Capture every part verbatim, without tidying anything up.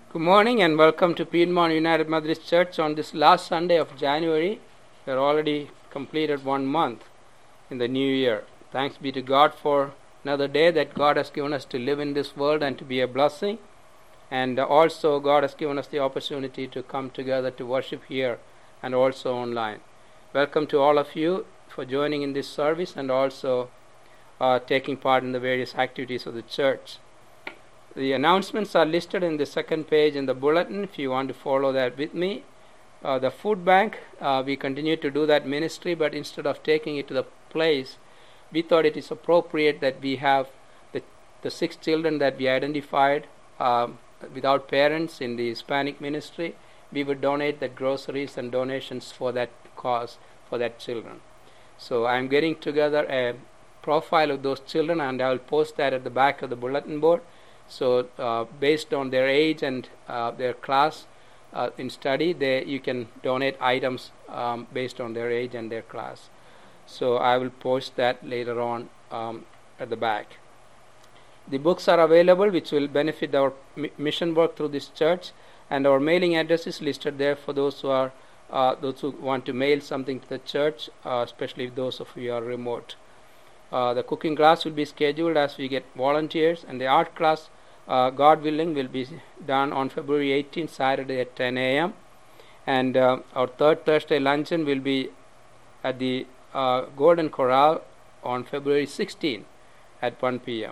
Good morning and welcome to Piedmont United Methodist Church on this last Sunday of January. We are already completed one month in the new year. Thanks be to God for another day that God has given us to live in this world and to be a blessing. And also God has given us the opportunity to come together to worship here and also online. Welcome to all of you for joining in this service and also uh, taking part in the various activities of the church. The announcements are listed in the second page in the bulletin if you want to follow that with me. Uh, the food bank, uh, we continue to do that ministry, but instead of taking it to the place, we thought it is appropriate that we have the, the six children that we identified uh, without parents in the Hispanic ministry. We would donate the groceries and donations for that cause, for that children. So I'm getting together a profile of those children and I will post that at the back of the bulletin board. So uh, based on their age and uh, their class uh, in study, they you can donate items um, based on their age and their class. So I will post that later on um, at the back. The books are available which will benefit our mi- mission work through this church, and our mailing address is listed there for those who are uh, those who want to mail something to the church, uh, especially those of you who are remote. Uh, the cooking class will be scheduled as we get volunteers, and the art class, Uh, God willing, will be done on February eighteenth, Saturday at ten a.m. And uh, our third Thursday luncheon will be at the uh, Golden Corral on February sixteenth at one p.m.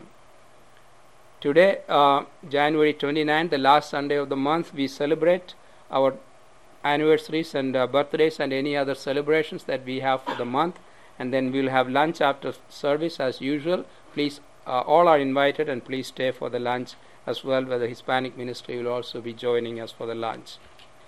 Today, uh, January twenty-ninth, the last Sunday of the month, we celebrate our anniversaries and uh, birthdays and any other celebrations that we have for the month. And then we'll have lunch after service as usual. Please, uh, all are invited, and please stay for the lunch as well, where the Hispanic ministry will also be joining us for the lunch.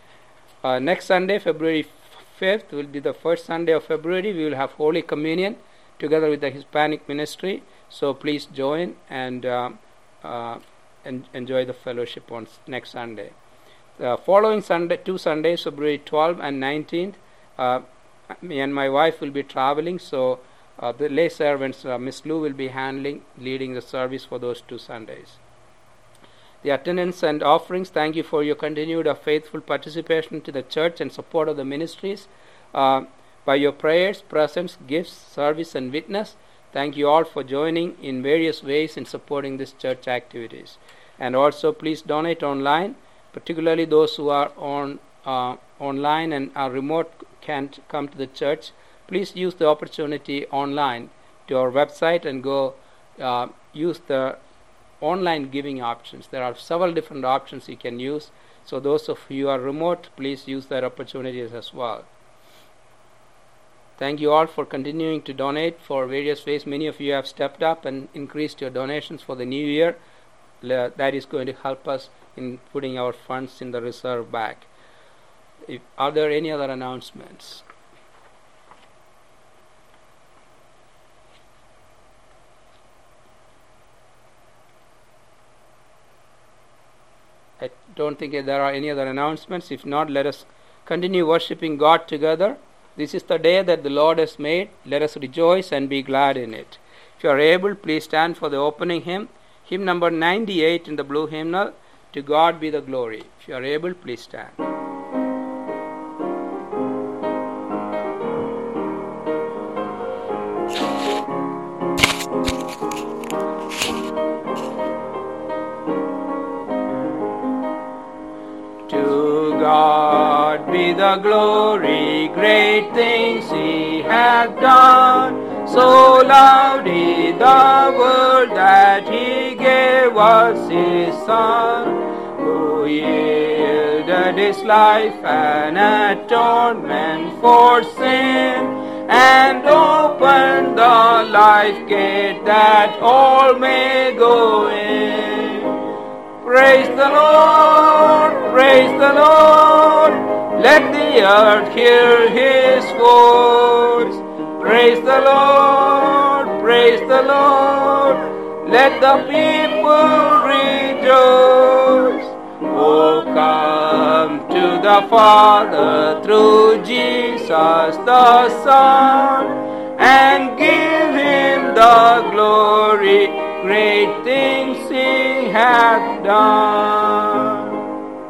Uh, next Sunday, February fifth, will be the first Sunday of February. We will have Holy Communion together with the Hispanic ministry. So please join and uh, uh, en- enjoy the fellowship on next Sunday. The following Sunday, two Sundays, February twelfth and nineteenth, uh, me and my wife will be traveling. So uh, the lay servants, uh, Miss Lou, will be handling, leading the service for those two Sundays. The attendance and offerings, thank you for your continued uh, faithful participation to the church and support of the ministries. Uh, by your prayers, presence, gifts, service, and witness, thank you all for joining in various ways in supporting this church activities. And also, please donate online, particularly those who are on uh, online and are remote, can't come to the church. Please use the opportunity online to our website and go uh, use the online giving options. There are several different options you can use. So those of you who are remote, please use that opportunities as well. Thank you all for continuing to donate for various ways. Many of you have stepped up and increased your donations for the new year. That is going to help us in putting our funds in the reserve back. If, are there any other announcements? I don't think there are any other announcements. If not, let us continue worshiping God together. This is the day that the Lord has made. Let us rejoice and be glad in it. If you are able, please stand for the opening hymn. Hymn number ninety-eight in the blue hymnal, To God Be the Glory. If you are able, please stand. God be the glory, great things he hath done. So loved he the world that he gave us his Son, who yielded his life an atonement for sin, and opened the life gate that all may go in. Praise the Lord, praise the Lord, let the earth hear his voice. Praise the Lord, praise the Lord, let the people rejoice. Oh, come to the Father through Jesus the Son, and give him the glory, great things he hath done.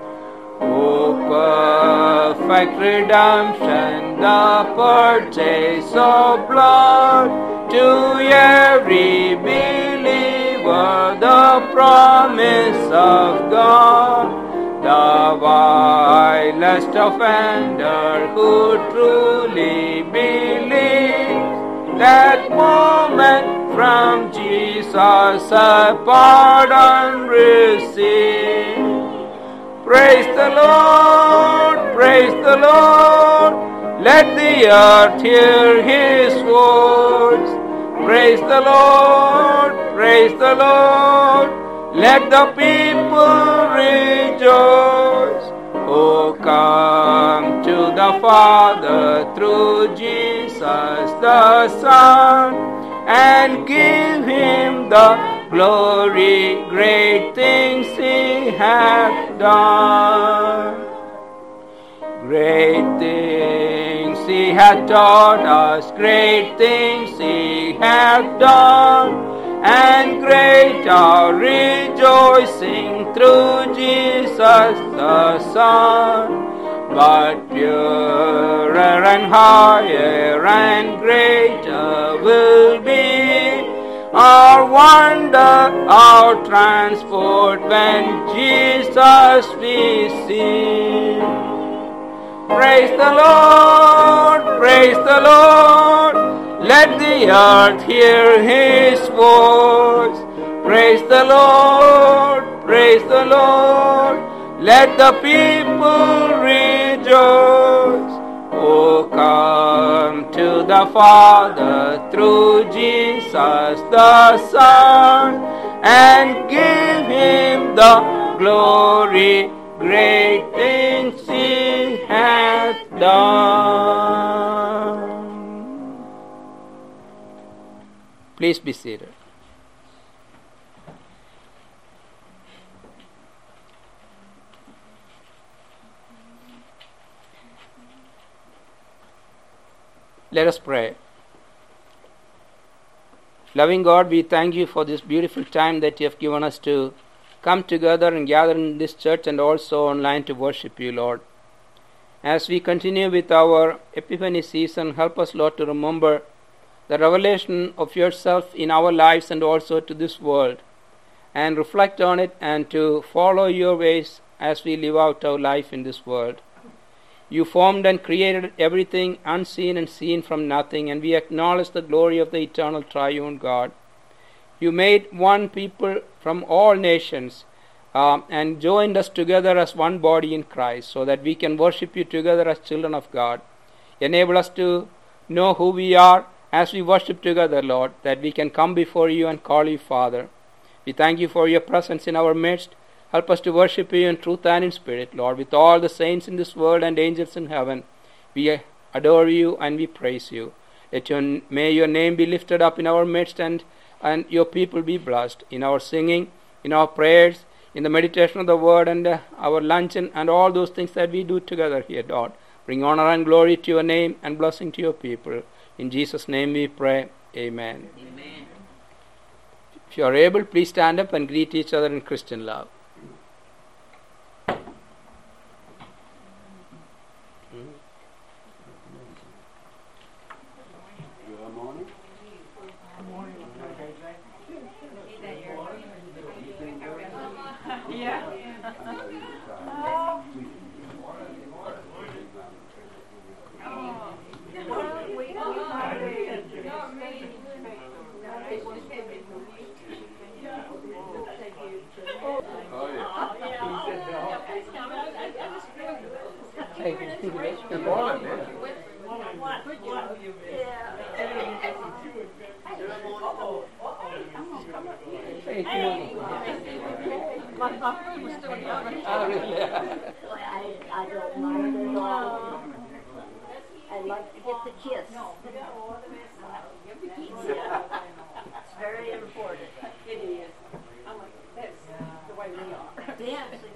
perfect redemption, the purchase of blood, to every believer the promise of God. The vilest offender who truly believes, that moment from Jesus a pardon receives. Praise the Lord, praise the Lord, let the earth hear His voice. Praise the Lord, praise the Lord, let the people rejoice. Oh, come to the Father through Jesus the Son, and give Him the glory, great things He hath done. Great things He hath taught us, great things He hath done, and great our rejoicing through Jesus the Son. But purer and higher and greater will be our wonder, our transport when Jesus we see. Praise the Lord, praise the Lord, let the earth hear His voice. Praise the Lord, praise the Lord, let the people rejoice. Oh, come to the Father through Jesus the Son, and give Him the glory, great things He hath done. Please be seated. Let us pray. Loving God, we thank You for this beautiful time that You have given us to come together and gather in this church and also online to worship You, Lord. As we continue with our Epiphany season, help us, Lord, to remember the revelation of Yourself in our lives and also to this world, and reflect on it and to follow Your ways as we live out our life in this world. You formed and created everything unseen and seen from nothing, and we acknowledge the glory of the eternal triune God. You made one people from all nations uh, and joined us together as one body in Christ, so that we can worship You together as children of God. Enable us to know who we are as we worship together, Lord, that we can come before You and call You Father. We thank You for Your presence in our midst. Help us to worship You in truth and in spirit, Lord, with all the saints in this world and angels in heaven. We adore You and we praise You. Let your, may Your name be lifted up in our midst, and, and Your people be blessed in our singing, in our prayers, in the meditation of the word, and uh, our luncheon, and all those things that we do together here, Lord. Bring honor and glory to Your name and blessing to Your people. In Jesus' name we pray. Amen. Amen. If you are able, please stand up and greet each other in Christian love. I like to get the kiss. It's very important. It is. I'm like, that's the way we are. Yes, exactly.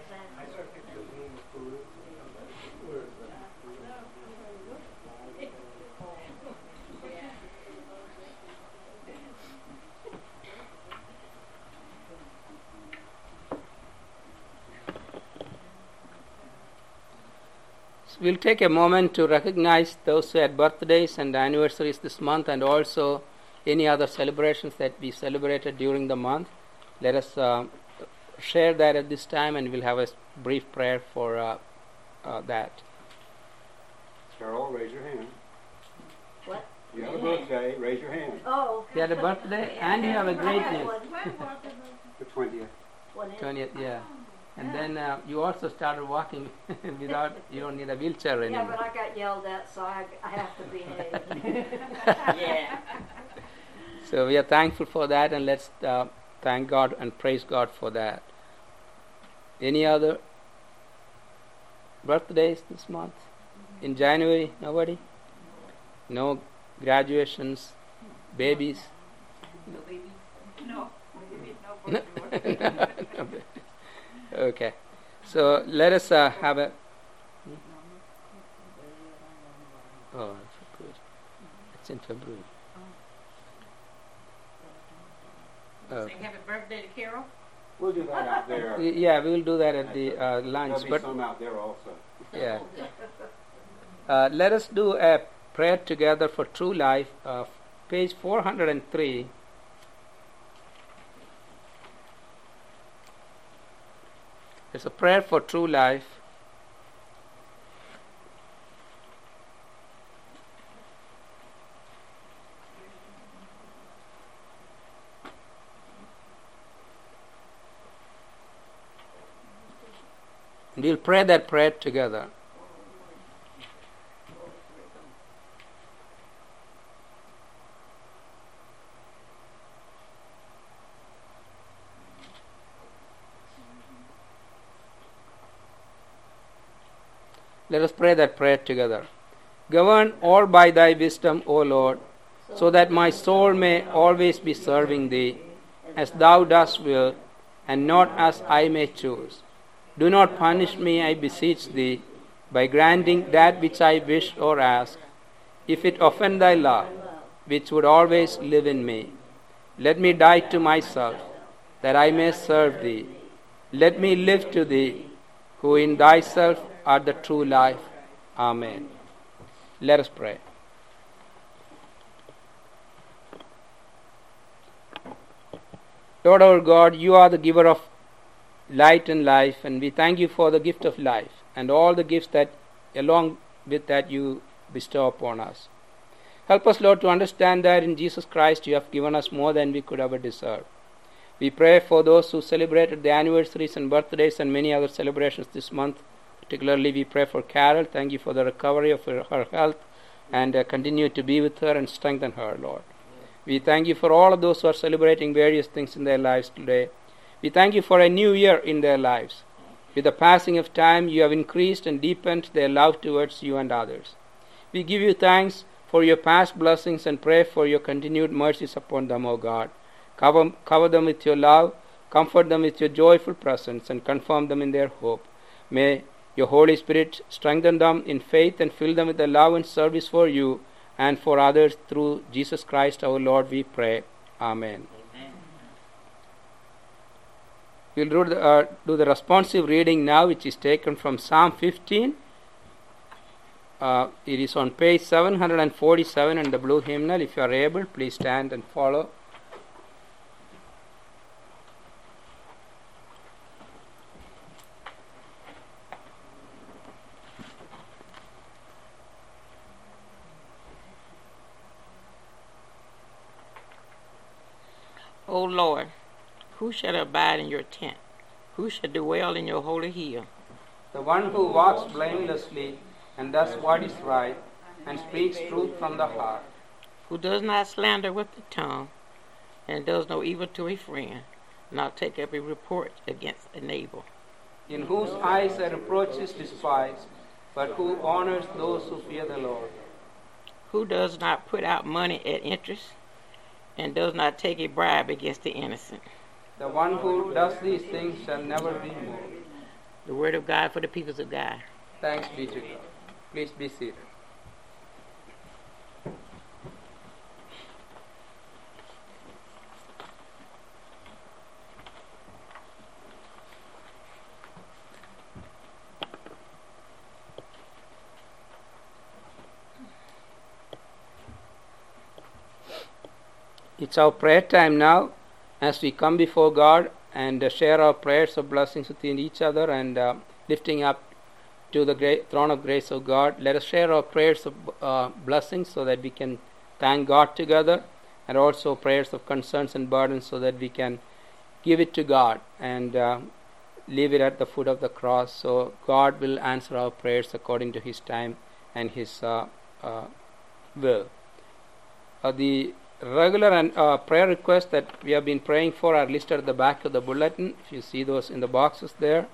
we'll take a moment to recognize those who had birthdays and anniversaries this month, and also any other celebrations that we celebrated during the month. Let us uh, share that at this time, and we'll have a brief prayer for uh, uh, that. Carol, raise your hand. What? You have a birthday, raise your hand. Oh, okay. You had a birthday, and you have a great news. The twentieth. twentieth, yeah. And then uh, you also started walking without, you don't need a wheelchair Yeah, anymore. but I got yelled at, so I, I have to behave. Yeah. So we are thankful for that, and let's uh, thank God and praise God for that. Any other birthdays this month? In January, nobody? No graduations, babies? No baby. No. No, no babies. Okay. So let us uh, have a... Oh, good. It's in February. Say Okay. happy birthday to Carol. We'll do that out there. Y- Yeah, we will do that at the uh, lunch. There'll be But some out there also. yeah, uh, let us do a prayer together for true life. Uh, page four hundred three. It's a prayer for true life. We'll pray that prayer together. Let us pray that prayer together. Govern all by thy wisdom, O Lord, so that my soul may always be serving thee, as thou dost will, and not as I may choose. Do not punish me, I beseech thee, by granting that which I wish or ask, if it offend thy love, which would always live in me. Let me die to myself, that I may serve thee. Let me live to thee, who in thyself art the true life. Amen. Let us pray. Lord our God, you are the giver of light and life, and we thank you for the gift of life and all the gifts that along with that you bestow upon us. Help us, Lord, to understand that in Jesus Christ you have given us more than we could ever deserve. We pray for those who celebrated the anniversaries and birthdays and many other celebrations this month. Particularly, we pray for Carol. Thank you for the recovery of her, her health, and uh, continue to be with her and strengthen her, Lord. We thank you for all of those who are celebrating various things in their lives today. We thank you for a new year in their lives. With the passing of time, you have increased and deepened their love towards you and others. We give you thanks for your past blessings and pray for your continued mercies upon them, O God. Cover, cover them with your love, comfort them with your joyful presence, and confirm them in their hope. May your Holy Spirit strengthen them in faith and fill them with the love and service for you and for others through Jesus Christ our Lord, we pray. Amen. Amen. We'll do the, uh, do the responsive reading now, which is taken from Psalm fifteen. Uh, it is on page seven hundred forty-seven in the blue hymnal. If you are able, please stand and follow. O Lord, who shall abide in your tent? Who shall dwell in your holy hill? The one who walks blamelessly and does what is right and speaks truth from the heart. Who does not slander with the tongue, and does no evil to a friend, nor take up a report against a neighbor. In whose eyes a reproach is despised, but who honors those who fear the Lord. Who does not put out money at interest, and does not take a bribe against the innocent. The one who does these things shall never be moved. The word of God for the peoples of God. Thanks be to God. Please be seated. It's our prayer time now as we come before God and uh, share our prayers of blessings within each other and uh, lifting up to the great throne of grace of God. Let us share our prayers of uh, blessings so that we can thank God together, and also prayers of concerns and burdens so that we can give it to God and uh, leave it at the foot of the cross. So God will answer our prayers according to His time and His uh, uh, will. Uh, the regular and uh, prayer requests that we have been praying for are listed at the back of the bulletin. If you see those in the boxes there.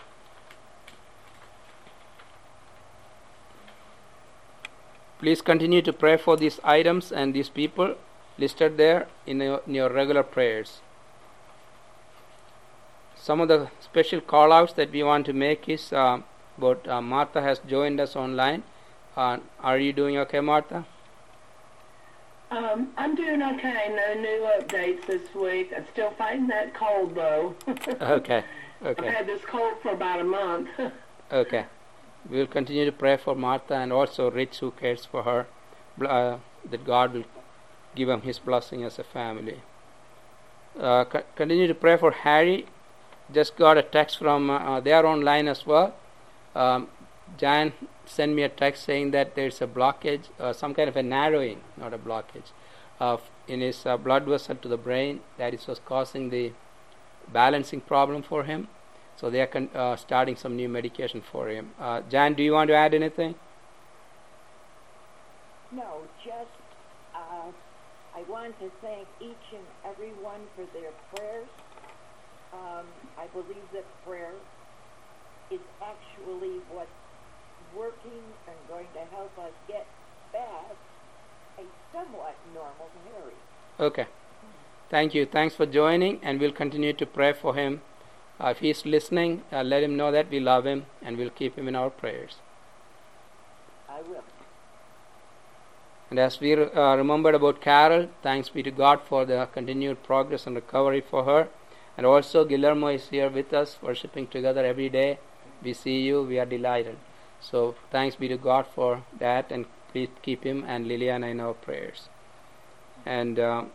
Please continue to pray for these items and these people listed there in your, in your regular prayers. Some of the special call-outs that we want to make is uh, about uh, Martha has joined us online. Uh, are you doing okay, Martha? Um, I'm doing okay. No new updates this week. I'm still fighting that cold, though. Okay. I've Okay. had this cold for about a month. Okay. We will continue to pray for Martha and also Rich, who cares for her, uh, that God will give him His blessing as a family. Uh, co- continue to pray for Harry. Just got a text from, uh, they are online as well. Um, Jan sent me a text saying that there's a blockage, uh, some kind of a narrowing, not a blockage, uh, in his uh, blood vessel to the brain, that is was causing the balancing problem for him. So they are con- uh, starting some new medication for him. Uh, Jan, do you want to add anything? No, just uh, I want to thank each and every one for their prayers. Um, I believe that prayer is actually what's working and going to help us get back a somewhat normal Harry. Okay. Thank you. Thanks for joining, and we'll continue to pray for him. Uh, if he's listening, uh, let him know that we love him and we'll keep him in our prayers. I will. And as we uh, remembered about Carol, thanks be to God for the continued progress and recovery for her. And also Guillermo is here with us, worshiping together every day. We see you, we are delighted. So thanks be to God for that, and please keep him and Liliana in our prayers. And uh,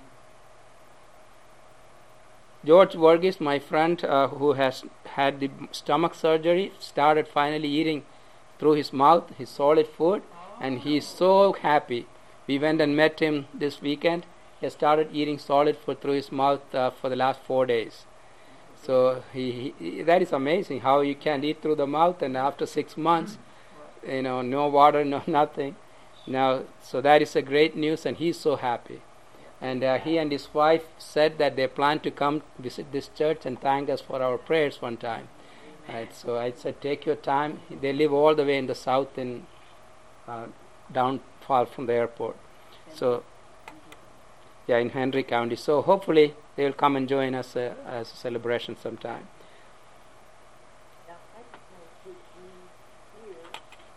George Verghese, my friend, uh, who has had the stomach surgery, started finally eating through his mouth, his solid food, and he is so happy. We went and met him this weekend. He has started eating solid food through his mouth uh, for the last four days. So he, he that is amazing how you can eat through the mouth, and after six months, you know, no water, no nothing. Now, so that is a great news, and he is so happy. And uh, he and his wife said that they plan to come visit this church and thank us for our prayers one time. Right, so I said, take your time. They live all the way in the south, in uh, down far from the airport. So, yeah, in Henry County. So hopefully they will come and join us uh, as a celebration sometime. Now, I just want to be here.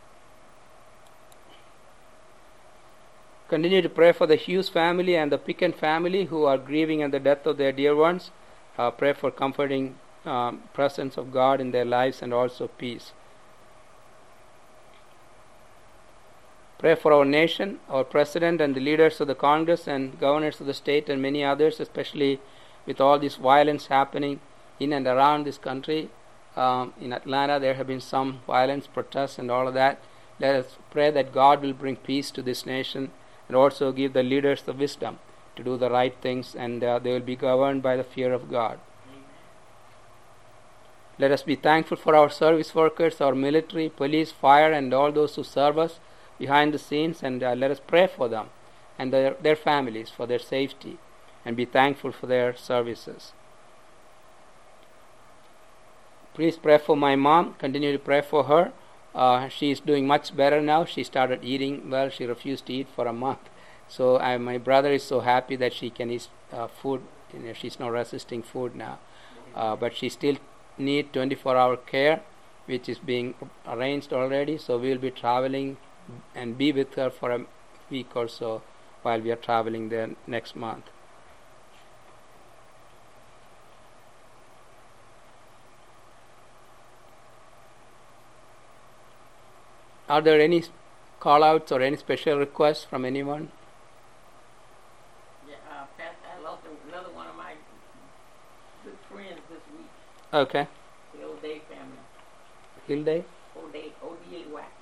Continue to pray for the Hughes family and the Picken family who are grieving at the death of their dear ones. Uh, pray for comforting um, presence of God in their lives and also peace. Pray for our nation, our president and the leaders of the Congress and governors of the state and many others, especially with all this violence happening in and around this country. Um, in Atlanta there have been some violence, protests and all of that. Let us pray that God will bring peace to this nation and also give the leaders the wisdom to do the right things, and uh, they will be governed by the fear of God. Amen. Let us be thankful for our service workers, our military, police, fire, and all those who serve us behind the scenes, and uh, let us pray for them and their, their families for their safety, and be thankful for their services. Please pray for my mom. Continue to pray for her. Uh, she is doing much better now. She started eating well. She refused to eat for a month. So I, my brother is so happy that she can eat uh, food. You know, she's not resisting food now. Uh, but she still needs twenty-four hour care, which is being arranged already. So we will be traveling and be with her for a week or so while we are traveling there next month. Are there any call outs or any special requests from anyone? Yeah, uh, Okay. The O'Day family. Hilday? O'Day, O D A Y.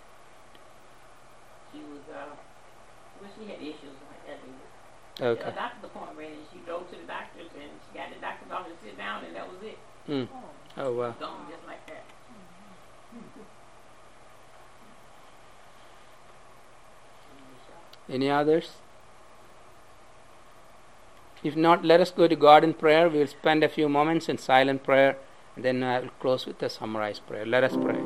She was, uh, well, she had issues like that. Okay. A doctor's appointment, and she drove to the doctor's, and she got the doctor's office to sit down, and that was it. Mm. Oh, wow. Gone just like that. Any others? If not, let us go to God in prayer. We will spend a few moments in silent prayer, and then I will close with a summarized prayer. Let us pray.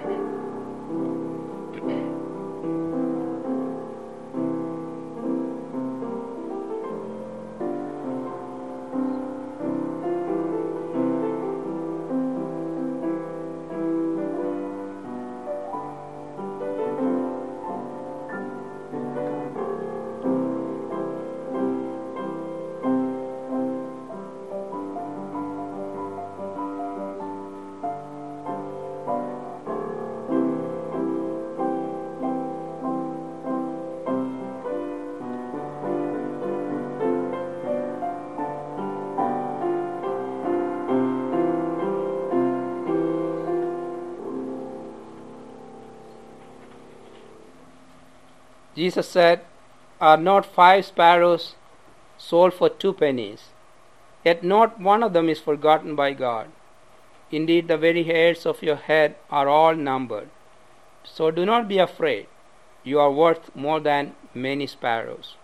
Jesus said, "Are not five sparrows sold for two pennies? Yet not one of them is forgotten by God. Indeed, the very hairs of your head are all numbered. So do not be afraid. You are worth more than many sparrows."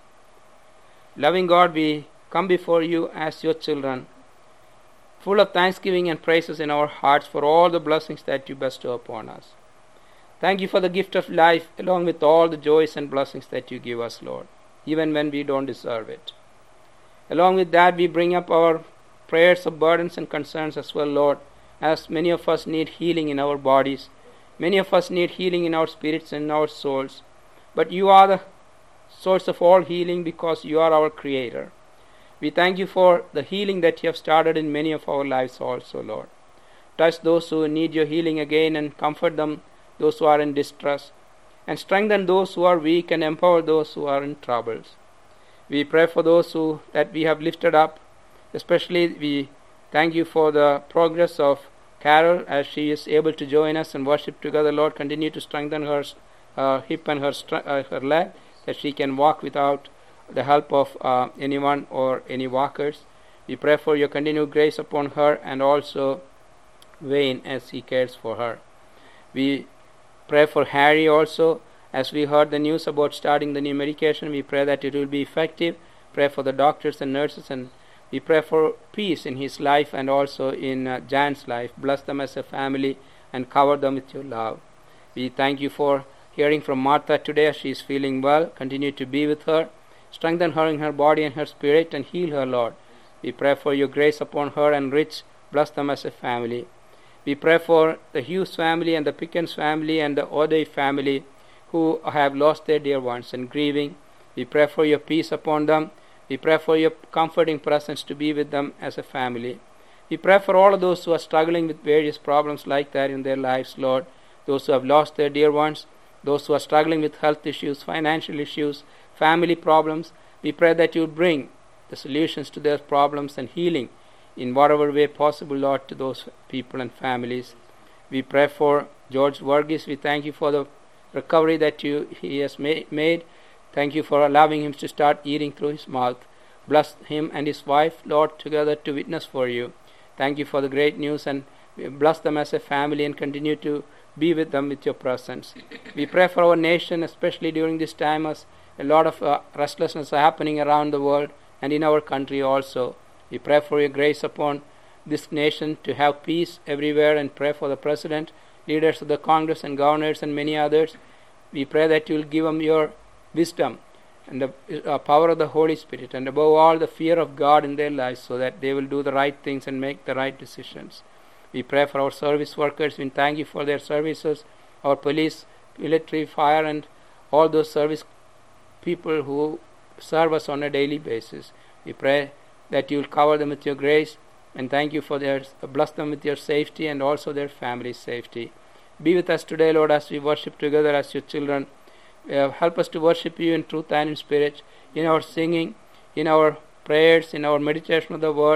Loving God, we come before you as your children, full of thanksgiving and praises in our hearts for all the blessings that you bestow upon us. Thank you for the gift of life, along with all the joys and blessings that you give us, Lord, even when we don't deserve it. Along with that, we bring up our prayers of burdens and concerns as well, Lord, as many of us need healing in our bodies. Many of us need healing in our spirits and in our souls. But you are the source of all healing because you are our Creator. We thank you for the healing that you have started in many of our lives also, Lord. Touch those who need your healing again and comfort them, those who are in distress, and strengthen those who are weak and empower those who are in troubles. We pray for those who that we have lifted up. Especially we thank you for the progress of Carol as she is able to join us and worship together. Lord, continue to strengthen her uh, hip and her uh, her leg, that she can walk without the help of uh, anyone or any walkers. We pray for your continued grace upon her, and also Wayne as he cares for her. We pray for Harry also. As we heard the news about starting the new medication, we pray that it will be effective. Pray for the doctors and nurses, and we pray for peace in his life and also in uh, Jan's life. Bless them as a family and cover them with your love. We thank you for hearing from Martha today. She is feeling well. Continue to be with her. Strengthen her in her body and her spirit, and heal her, Lord. We pray for your grace upon her and rich. Bless them as a family. We pray for the Hughes family and the Pickens family and the O'Day family who have lost their dear ones and grieving. We pray for your peace upon them. We pray for your comforting presence to be with them as a family. We pray for all of those who are struggling with various problems like that in their lives, Lord. Those who have lost their dear ones, those who are struggling with health issues, financial issues, family problems. We pray that you bring the solutions to their problems and healing in whatever way possible, Lord, to those people and families. We pray for George Varghese. We thank you for the recovery that you he has ma- made. Thank you for allowing him to start eating through his mouth. Bless him and his wife, Lord, together to witness for you. Thank you for the great news, and bless them as a family and continue to be with them with your presence. We pray for our nation, especially during this time, as a lot of uh, restlessness is happening around the world and in our country also. We pray for your grace upon this nation to have peace everywhere, and pray for the president, leaders of the Congress and governors and many others. We pray that you will give them your wisdom and the uh, power of the Holy Spirit, and above all the fear of God in their lives, so that they will do the right things and make the right decisions. We pray for our service workers. We thank you for their services, our police, military, fire, and all those service people who serve us on a daily basis. We pray that you will cover them with your grace, and thank you for their, bless them with your safety and also their family's safety. Be with us today, Lord, as we worship together as your children. Uh, help us to worship you in truth and in spirit, in our singing, in our prayers, in our meditation of the word,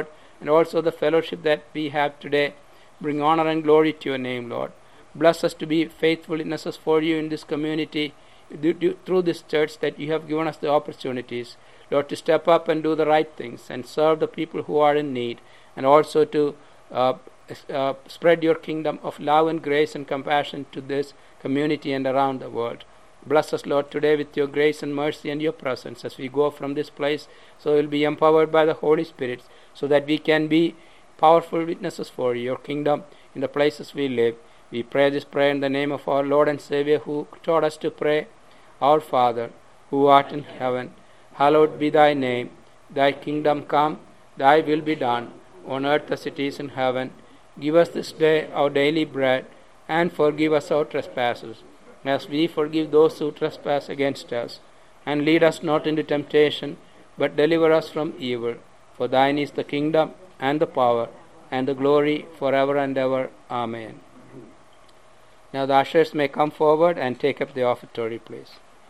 and also the fellowship that we have today. Bring honor and glory to your name, Lord. Bless us to be faithful witnesses for you in this community, through this church, that you have given us the opportunities, Lord, to step up and do the right things and serve the people who are in need, and also to uh, uh, spread your kingdom of love and grace and compassion to this community and around the world. Bless us, Lord, today with your grace and mercy and your presence as we go from this place, so we'll be empowered by the Holy Spirit, so that we can be powerful witnesses for your kingdom in the places we live. We pray this prayer in the name of our Lord and Savior, who taught us to pray, Our Father, who art in heaven, hallowed be thy name. Thy kingdom come, thy will be done, on earth as it is in heaven. Give us this day our daily bread, and forgive us our trespasses, as we forgive those who trespass against us. And lead us not into temptation, but deliver us from evil. For thine is the kingdom, and the power, and the glory, forever and ever. Amen. Now the ushers may come forward and take up the offertory, please.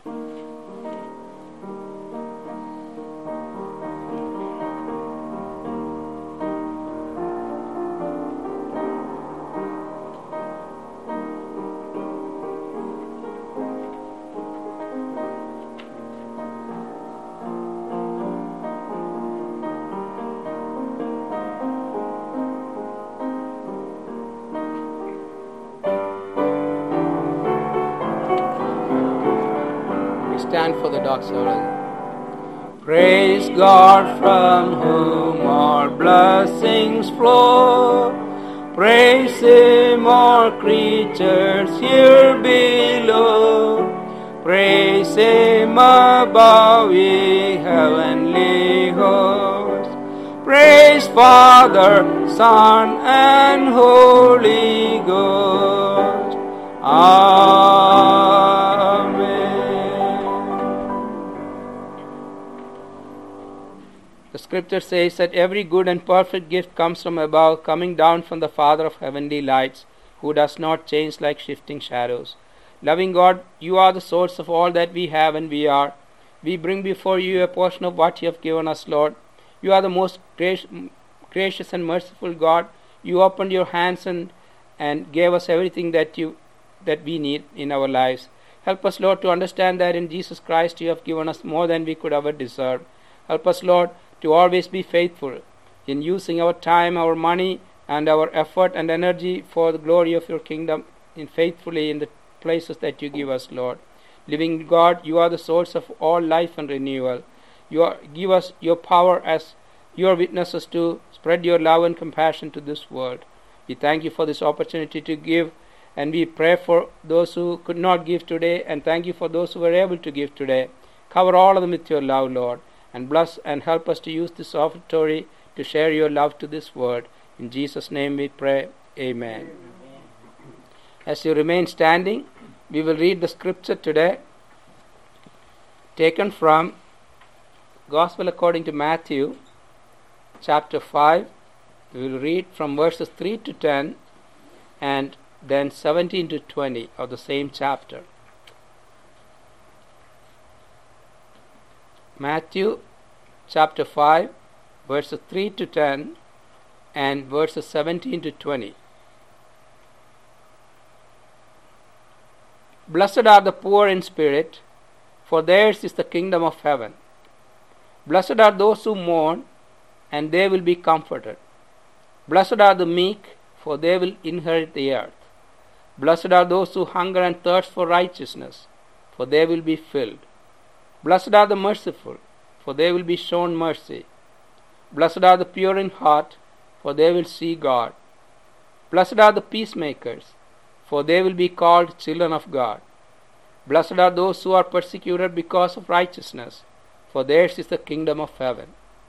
Stand for the doxology. Praise God, from whom all blessings flow. Praise Him, all creatures here below. Praise Him above, ye heavenly hosts. Praise Father, Son, and Holy Ghost. Amen. The scripture says that every good and perfect gift comes from above, coming down from the Father of heavenly lights, who does not change like shifting shadows. Loving God, you are the source of all that we have and we are. We bring before you a portion of what you have given us, Lord. You are the most gracious and merciful God. You opened your hands and, and gave us everything that you that we need in our lives. Help us, Lord, to understand that in Jesus Christ you have given us more than we could ever deserve. Help us, Lord, to always be faithful in using our time, our money, and our effort and energy for the glory of your kingdom, in faithfully in the places that you give us, Lord. Living God, you are the source of all life and renewal. You are, give us your power as your witnesses to spread your love and compassion to this world. We thank you for this opportunity to give, and we pray for those who could not give today, and thank you for those who were able to give today. Cover all of them with your love, Lord, and bless and help us to use this offertory to share your love to this world. In Jesus' name we pray. Amen. Amen. As you remain standing, we will read the scripture today, taken from Gospel according to Matthew, chapter five. We will read from verses three to ten, and then seventeen to twenty of the same chapter. Matthew chapter five, verses three to ten, and verses seventeen to twenty. Blessed are the poor in spirit, for theirs is the kingdom of heaven. Blessed are those who mourn, and they will be comforted. Blessed are the meek, for they will inherit the earth. Blessed are those who hunger and thirst for righteousness, for they will be filled. Blessed are the merciful, for they will be shown mercy. Blessed are the pure in heart, for they will see God. Blessed are the peacemakers, for they will be called children of God. Blessed are those who are persecuted because of righteousness, for theirs is the kingdom of heaven.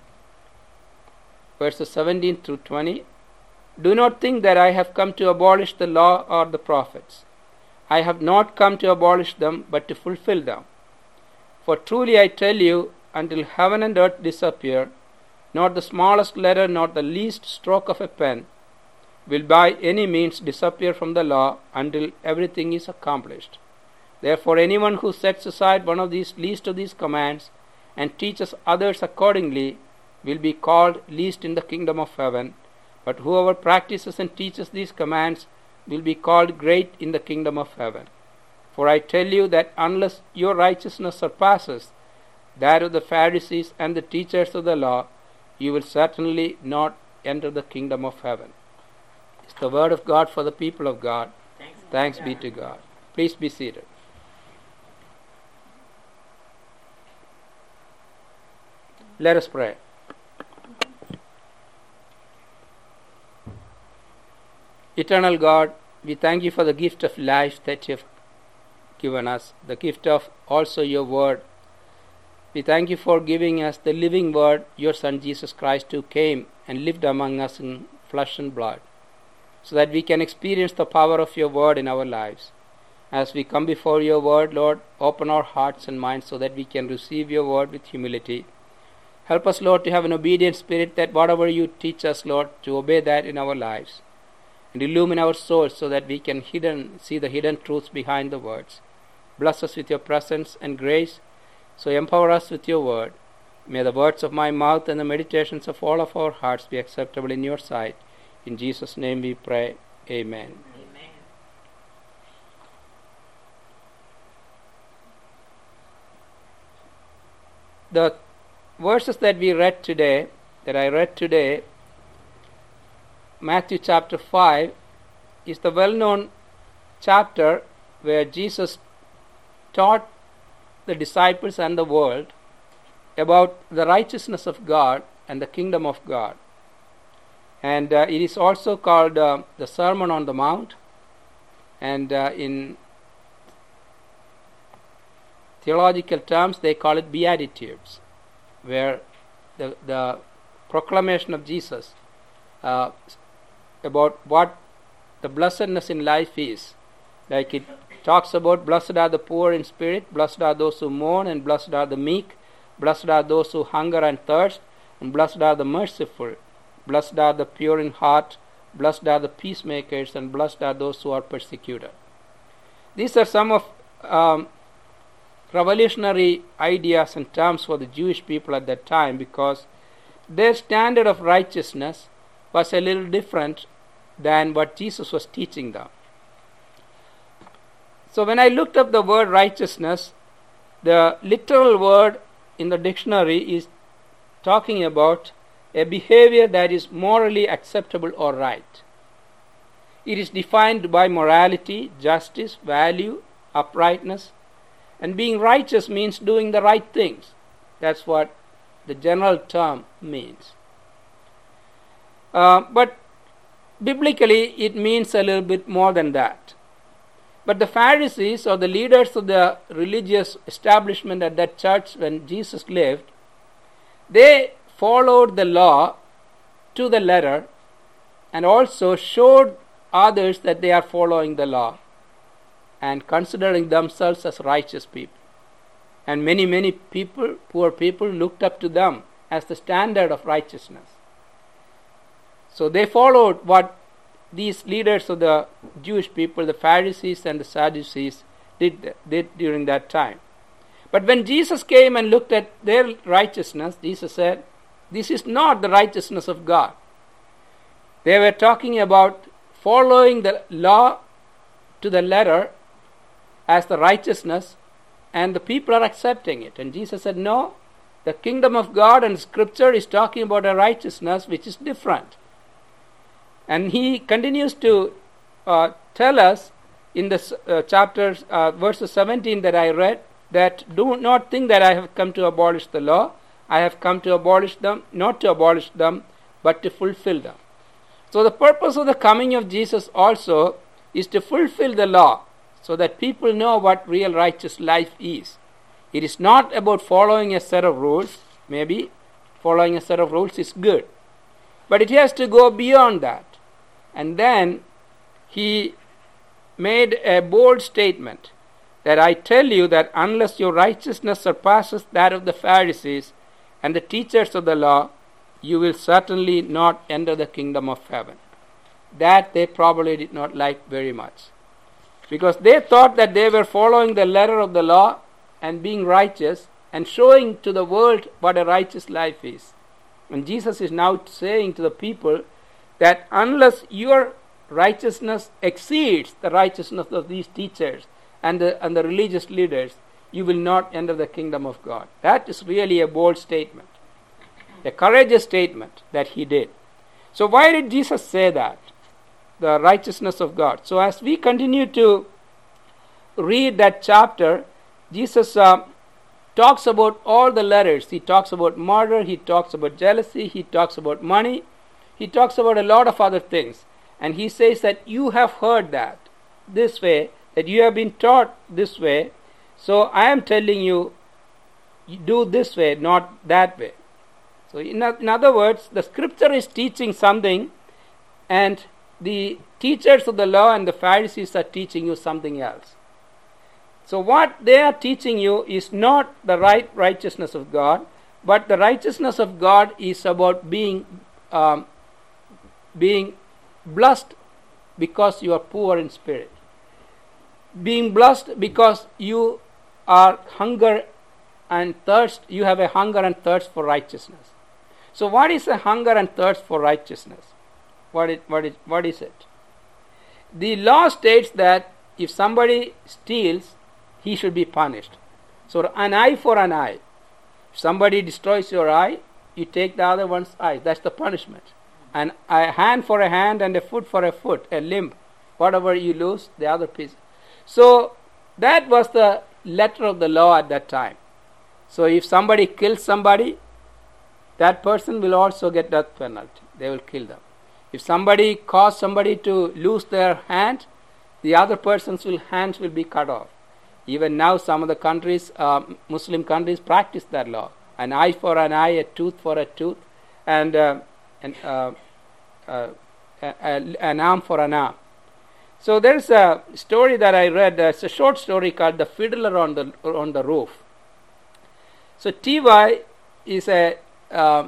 Verses seventeen through twenty. Do not think that I have come to abolish the law or the prophets. I have not come to abolish them, but to fulfill them. For truly I tell you, until heaven and earth disappear, not the smallest letter, not the least stroke of a pen, will by any means disappear from the law until everything is accomplished. Therefore anyone who sets aside one of these least of these commands and teaches others accordingly will be called least in the kingdom of heaven, but whoever practices and teaches these commands will be called great in the kingdom of heaven. For I tell you that unless your righteousness surpasses that of the Pharisees and the teachers of the law, you will certainly not enter the kingdom of heaven. It's the word of God for the people of God. Thanks, Thanks God. be to God. Please be seated. Let us pray. Eternal God, we thank you for the gift of life that you have given us, the gift of also your word. We thank you for giving us the living word, your Son Jesus Christ, who came and lived among us in flesh and blood, so that we can experience the power of your word in our lives. As we come before your word, Lord, open our hearts and minds so that we can receive your word with humility. Help us, Lord, to have an obedient spirit, that whatever you teach us, Lord, to obey that in our lives. And illumine our souls so that we can hidden, see the hidden truths behind the words. Bless us with your presence and grace, so empower us with your word. May the words of my mouth and the meditations of all of our hearts be acceptable in your sight. In Jesus' name we pray. Amen. Amen. The verses that we read today, that I read today, Matthew chapter five, is the well-known chapter where Jesus taught the disciples and the world about the righteousness of God and the kingdom of God. And uh, it is also called uh, the Sermon on the Mount, and uh, in theological terms they call it Beatitudes, where the, the proclamation of Jesus uh, about what the blessedness in life is. Like it talks about, blessed are the poor in spirit, blessed are those who mourn, and blessed are the meek, blessed are those who hunger and thirst, and blessed are the merciful, blessed are the pure in heart, blessed are the peacemakers, and blessed are those who are persecuted. These are some of um, revolutionary ideas and terms for the Jewish people at that time, because their standard of righteousness was a little different than what Jesus was teaching them. So when I looked up the word righteousness, the literal word in the dictionary is talking about a behavior that is morally acceptable or right. It is defined by morality, justice, value, uprightness, and being righteous means doing the right things. That's what the general term means. Uh, but biblically, it means a little bit more than that. But the Pharisees, or the leaders of the religious establishment at that church when Jesus lived, they followed the law to the letter and also showed others that they are following the law and considering themselves as righteous people. And many, many people, poor people, looked up to them as the standard of righteousness. So they followed what these leaders of the Jewish people, the Pharisees and the Sadducees, did, did during that time. But when Jesus came and looked at their righteousness, Jesus said, this is not the righteousness of God. They were talking about following the law to the letter as the righteousness, and the people are accepting it. And Jesus said, no, the kingdom of God and Scripture is talking about a righteousness which is different. And he continues to uh, tell us in the uh, chapter, uh, verses seventeen that I read, that do not think that I have come to abolish the law. I have come to abolish them, not to abolish them, but to fulfill them. So the purpose of the coming of Jesus also is to fulfill the law, so that people know what real righteous life is. It is not about following a set of rules. Maybe following a set of rules is good, but it has to go beyond that. And then he made a bold statement that I tell you that unless your righteousness surpasses that of the Pharisees and the teachers of the law, you will certainly not enter the kingdom of heaven. That they probably did not like very much, because they thought that they were following the letter of the law and being righteous and showing to the world what a righteous life is. And Jesus is now saying to the people that unless your righteousness exceeds the righteousness of these teachers and the, and the religious leaders, you will not enter the kingdom of God. That is really a bold statement, a courageous statement that he did. So why did Jesus say that? The righteousness of God. So as we continue to read that chapter, Jesus uh, talks about all the letters. He talks about murder, he talks about jealousy, he talks about money, he talks about a lot of other things. And he says that you have heard that this way, that you have been taught this way. So I am telling you, you do this way, not that way. So in, in other words, the scripture is teaching something, and the teachers of the law and the Pharisees are teaching you something else. So what they are teaching you is not the right righteousness of God, but the righteousness of God is about being um, being blessed because you are poor in spirit. Being blessed because you are hunger and thirst, you have a hunger and thirst for righteousness. So what is a hunger and thirst for righteousness? What is, what is, what is it? The law states that if somebody steals, he should be punished. So an eye for an eye. If somebody destroys your eye, you take the other one's eye. That's the punishment. And a hand for a hand and a foot for a foot, a limb. Whatever you lose, the other piece. So that was the letter of the law at that time. So if somebody kills somebody, that person will also get death penalty. They will kill them. If somebody caused somebody to lose their hand, the other person's will, hands will be cut off. Even now some of the countries, uh, Muslim countries, practice that law. An eye for an eye, a tooth for a tooth, and uh, an, uh, uh, a, a, an arm for an arm. So there is a story that I read. Uh, it's a short story called "The Fiddler on the on the Roof." So T Y is a uh,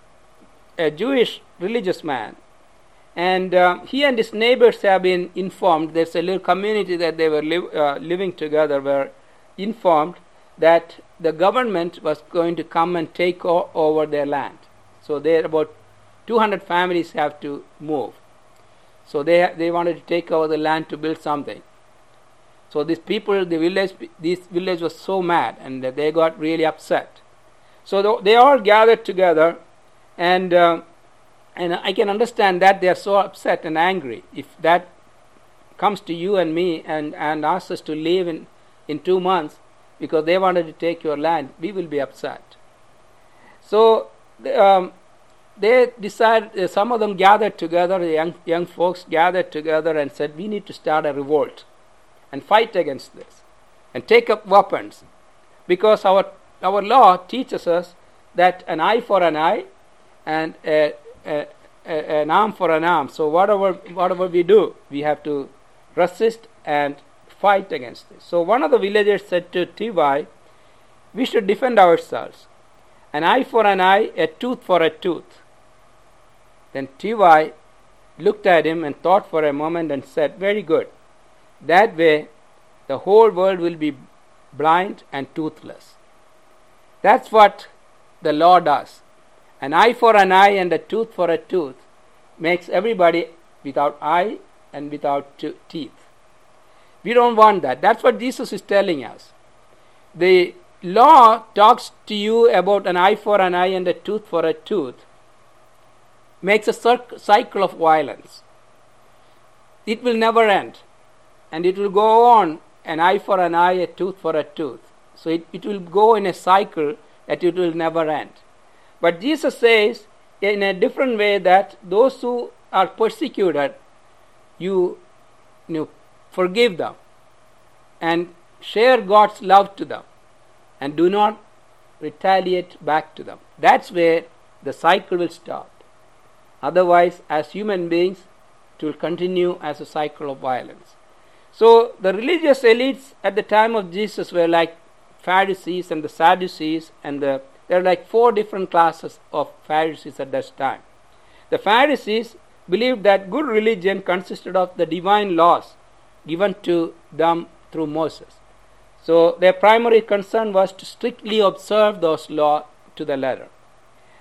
a Jewish religious man, and uh, he and his neighbors have been informed. There's a little community that they were li- uh, living together. Were informed that the government was going to come and take o- over their land. So there about two hundred families have to move. So they they wanted to take over the land to build something. So these people, the village, this village was so mad, and they got really upset. So they all gathered together, and uh, and I can understand that they are so upset and angry. If that comes to you and me and, and asks us to leave in, in two months because they wanted to take your land, we will be upset. So um, they decided, uh, some of them gathered together, the young, young folks gathered together and said, we need to start a revolt and fight against this and take up weapons, because our our law teaches us that an eye for an eye and a, a, a, an arm for an arm. So whatever whatever we do, we have to resist and fight against this. So one of the villagers said to T Y, we should defend ourselves. An eye for an eye, a tooth for a tooth. Then T Y looked at him and thought for a moment and said, very good. That way, the whole world will be blind and toothless. That's what the law does. An eye for an eye and a tooth for a tooth makes everybody without eye and without to- teeth. We don't want that. That's what Jesus is telling us. The law talks to you about an eye for an eye and a tooth for a tooth, makes a cir- cycle of violence. It will never end. And it will go on, an eye for an eye, a tooth for a tooth. So it, it will go in a cycle that it will never end. But Jesus says in a different way that those who are persecuted, you, you know, forgive them and share God's love to them and do not retaliate back to them. That's where the cycle will stop. Otherwise, as human beings, it will continue as a cycle of violence. So the religious elites at the time of Jesus were like Pharisees and the Sadducees, and the, there are like four different classes of Pharisees at that time. The Pharisees believed that good religion consisted of the divine laws given to them through Moses. So their primary concern was to strictly observe those laws to the letter.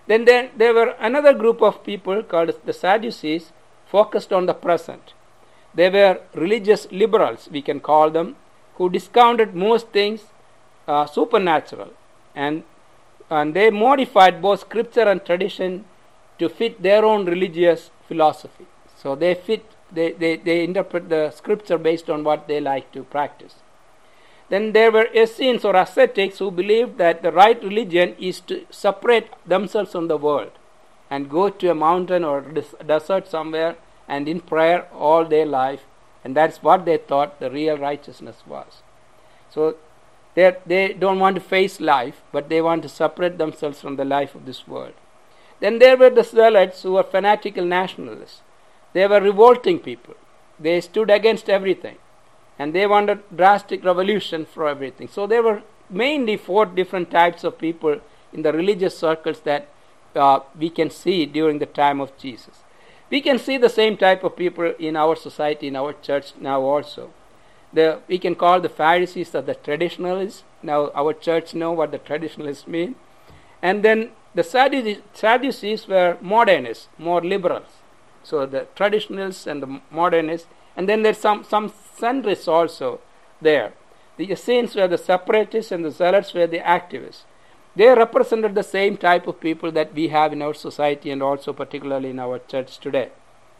Then there, there were another group of people called the Sadducees, focused on the present. They were religious liberals, we can call them, who discounted most things uh, supernatural, and and they modified both scripture and tradition to fit their own religious philosophy. So they fit, they, they, they interpret the scripture based on what they like to practice. Then there were Essenes or ascetics who believed that the right religion is to separate themselves from the world and go to a mountain or desert somewhere and in prayer all their life, and that's what they thought the real righteousness was. So they they don't want to face life, but they want to separate themselves from the life of this world. Then there were the Zealots, who were fanatical nationalists. They were revolting people. They stood against everything, and they wanted drastic revolution for everything. So there were mainly four different types of people in the religious circles that uh, we can see during the time of Jesus. We can see the same type of people in our society, in our church now also. The, we can call the Pharisees or the traditionalists. Now our church know what the traditionalists mean. And then the Sadducees, Sadducees were modernists, more liberals. So the traditionalists and the modernists. And then there's some, some centrists also there. The Essenes were the separatists and the Zealots were the activists. They represented the same type of people that we have in our society and also particularly in our church today.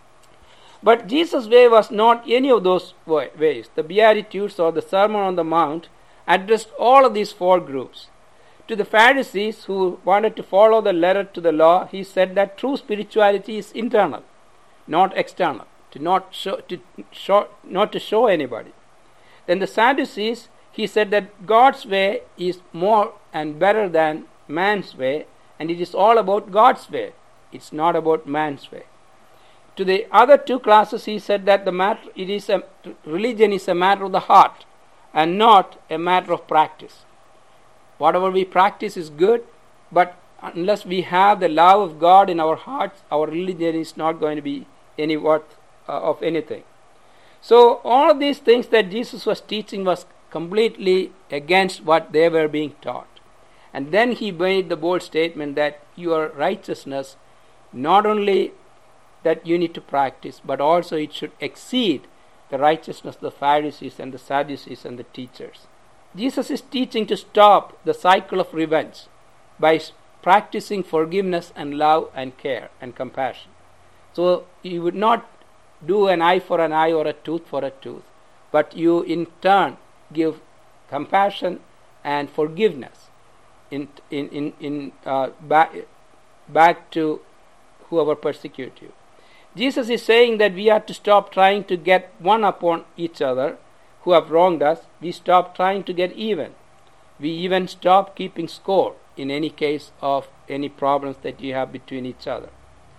But Jesus' way was not any of those ways. The Beatitudes or the Sermon on the Mount addressed all of these four groups. To the Pharisees who wanted to follow the letter to the law, he said that true spirituality is internal, not external, to not show, to show, not to show anybody. Then the Sadducees, he said that God's way is more and better than man's way, and it is all about God's way. It's not about man's way. To the other two classes, he said that the matter, it is a, religion is a matter of the heart and not a matter of practice. Whatever we practice is good, but unless we have the love of God in our hearts, our religion is not going to be any worth uh, of anything. So all of these things that Jesus was teaching was completely against what they were being taught. And then he made the bold statement that your righteousness, not only that you need to practice, but also it should exceed the righteousness of the Pharisees and the Sadducees and the teachers. Jesus is teaching to stop the cycle of revenge by practicing forgiveness and love and care and compassion. So you would not do an eye for an eye or a tooth for a tooth, but you in turn give compassion and forgiveness in in in, in uh, back, back to whoever persecute you. Jesus is saying that we have to stop trying to get one upon each other who have wronged us. We stop trying to get even. We even stop keeping score in any case of any problems that you have between each other.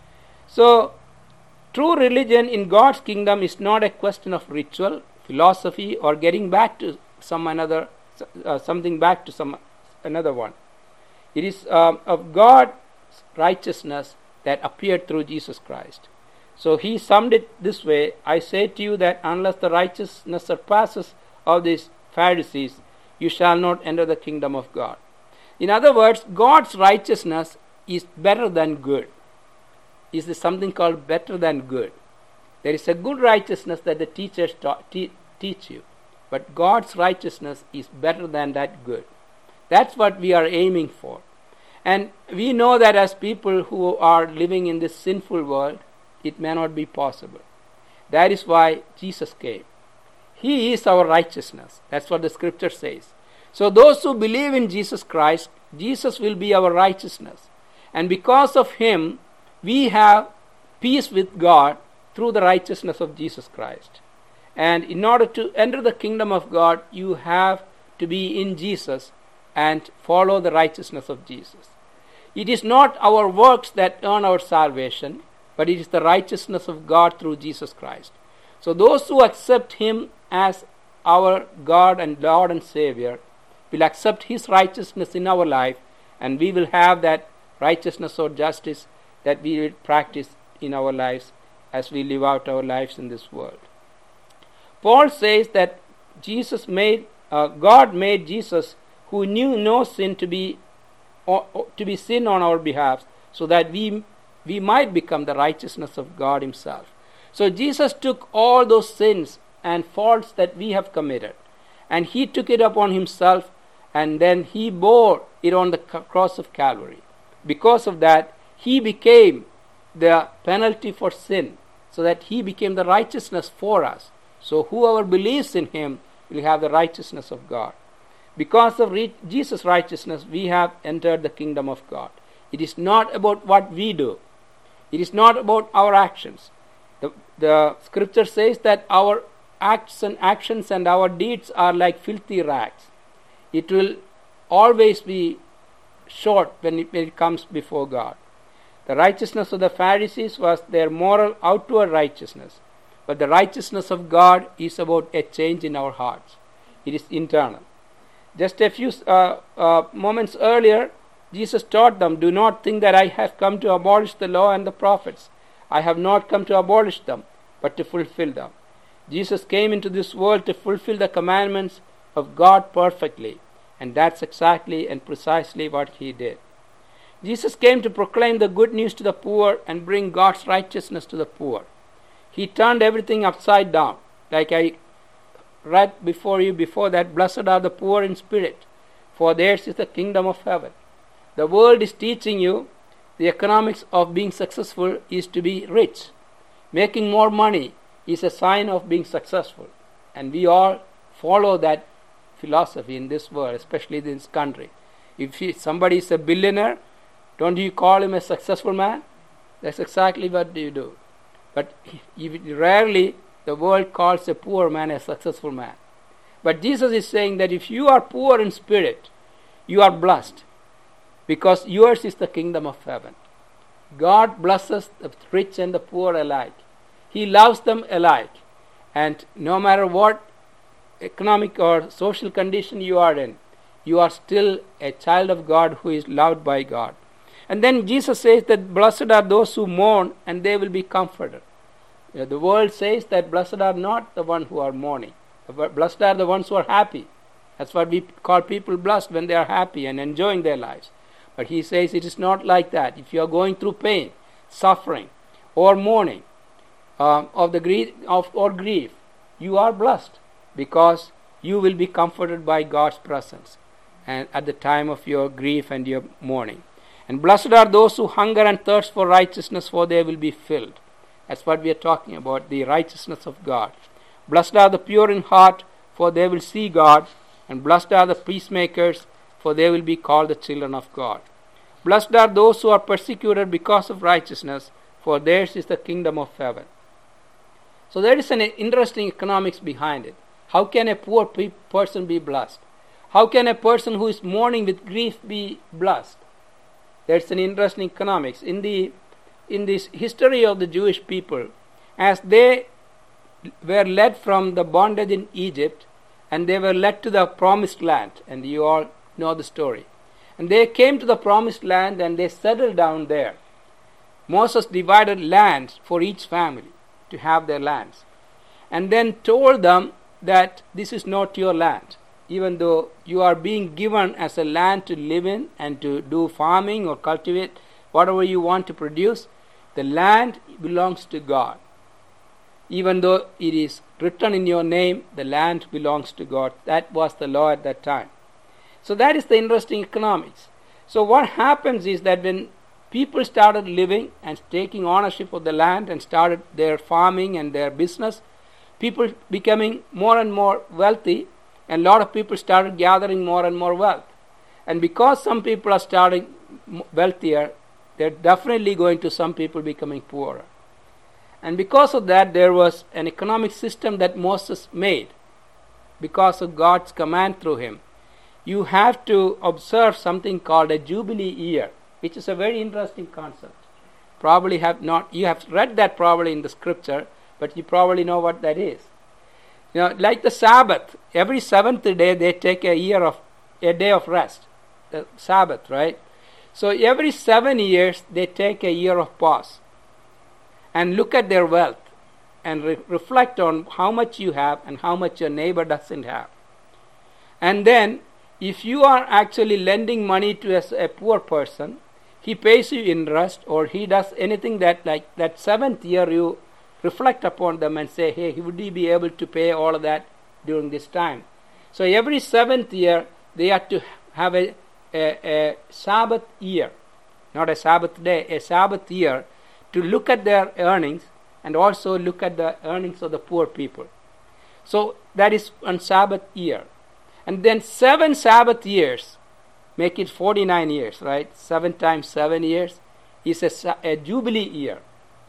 So, true religion in God's kingdom is not a question of ritual, philosophy, or getting back to some another, uh, something back to some another one. It is um, of God's righteousness that appeared through Jesus Christ. So he summed it this way: I say to you that unless the righteousness surpasses of these Pharisees, you shall not enter the kingdom of God. In other words, God's righteousness is better than good. Is there something called better than good? There is a good righteousness that the teachers ta- te- teach you, but God's righteousness is better than that good. That's what we are aiming for. And we know that as people who are living in this sinful world, it may not be possible. That is why Jesus came. He is our righteousness. That's what the scripture says. So those who believe in Jesus Christ, Jesus will be our righteousness. And because of him, we have peace with God through the righteousness of Jesus Christ. And in order to enter the kingdom of God, you have to be in Jesus and follow the righteousness of Jesus. It is not our works that earn our salvation, but it is the righteousness of God through Jesus Christ. So those who accept him as our God and Lord and Savior will accept his righteousness in our life, and we will have that righteousness or justice that we will practice in our lives as we live out our lives in this world. Paul says that Jesus made, uh, God made Jesus, who knew no sin, to be or, or, to be sin on our behalf, so that we, we might become the righteousness of God himself. So Jesus took all those sins and faults that we have committed, and he took it upon himself, and then he bore it on the cross of Calvary. Because of that, he became the penalty for sin, so that he became the righteousness for us. So whoever believes in him will have the righteousness of God. Because of re- Jesus' righteousness, we have entered the kingdom of God. It is not about what we do. It is not about our actions. The, the scripture says that our acts and actions and our deeds are like filthy rags. It will always be short when it, when it comes before God. The righteousness of the Pharisees was their moral outward righteousness. But the righteousness of God is about a change in our hearts. It is internal. Just a few uh, uh, moments earlier, Jesus taught them, "Do not think that I have come to abolish the law and the prophets. I have not come to abolish them, but to fulfill them." Jesus came into this world to fulfill the commandments of God perfectly. And that's exactly and precisely what he did. Jesus came to proclaim the good news to the poor and bring God's righteousness to the poor. He turned everything upside down. Like I read before you before that, "Blessed are the poor in spirit, for theirs is the kingdom of heaven." The world is teaching you the economics of being successful is to be rich. Making more money is a sign of being successful. And we all follow that philosophy in this world, especially in this country. If he, somebody is a billionaire, don't you call him a successful man? That's exactly what you do. But rarely the world calls a poor man a successful man. But Jesus is saying that if you are poor in spirit, you are blessed, because yours is the kingdom of heaven. God blesses the rich and the poor alike. He loves them alike. And no matter what economic or social condition you are in, you are still a child of God who is loved by God. And then Jesus says that blessed are those who mourn, and they will be comforted. You know, the world says that blessed are not the ones who are mourning. Blessed are the ones who are happy. That's what we call people blessed, when they are happy and enjoying their lives. But he says it is not like that. If you are going through pain, suffering, or mourning, um, of the grief, of or grief, you are blessed, because you will be comforted by God's presence, and at the time of your grief and your mourning. And blessed are those who hunger and thirst for righteousness, for they will be filled. That's what we are talking about, the righteousness of God. Blessed are the pure in heart, for they will see God. And blessed are the peacemakers, for they will be called the children of God. Blessed are those who are persecuted because of righteousness, for theirs is the kingdom of heaven. So there is an interesting economics behind it. How can a poor pe- person be blessed? How can a person who is mourning with grief be blessed? There's an interesting economics. In the in this history of the Jewish people, as they were led from the bondage in Egypt, and they were led to the promised land, and you all know the story. And they came to the promised land and they settled down there. Moses divided lands for each family to have their lands, and then told them that this is not your land. Even though you are being given as a land to live in and to do farming or cultivate whatever you want to produce, the land belongs to God. Even though it is written in your name, the land belongs to God. That was the law at that time. So that is the interesting economics. So what happens is that when people started living and taking ownership of the land and started their farming and their business, people becoming more and more wealthy, and a lot of people started gathering more and more wealth. And because some people are starting wealthier, they're definitely going to some people becoming poorer. And because of that, there was an economic system that Moses made because of God's command through him. You have to observe something called a Jubilee year, which is a very interesting concept. Probably have not, you have read that probably in the scripture, but you probably know what that is. You know, like the Sabbath, every seventh day they take a year of, a day of rest, the Sabbath, right? So every seven years they take a year of pause and look at their wealth and re- reflect on how much you have and how much your neighbor doesn't have. And then if you are actually lending money to a, a poor person, he pays you interest, or he does anything that, like that seventh year, you reflect upon them and say, hey, would he be able to pay all of that during this time? So every seventh year, they have to have a, a, a Sabbath year, not a Sabbath day, a Sabbath year, to look at their earnings and also look at the earnings of the poor people. So that is on Sabbath year. And then seven Sabbath years, make it forty-nine years, right? Seven times seven years is a, a Jubilee year.